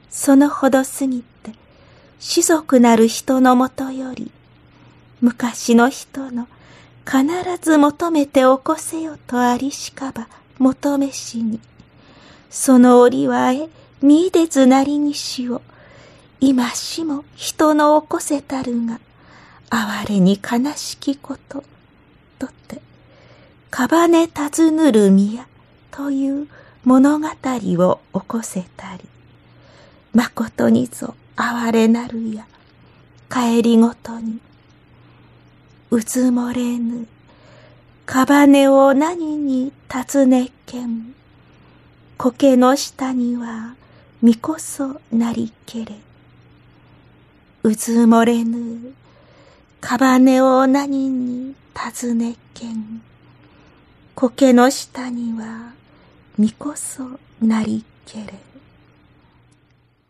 そのほど過ぎて士族なる人のもとより、昔の人の必ず求めて起こせよとありしかば求めしに、その折は見いでずなりにしを、今しも人の起こせたるが、哀れに悲しきこと、とて、かばねたずぬる宮という物語を起こせたり、まことにぞ哀れなるや、帰りごとに、うずもれぬ、かばねを何に尋ねけん、苔の下にはみこそなりけれ。うずもれぬ、かばねを何に尋ねけん、苔の下にはみこそなりけれ。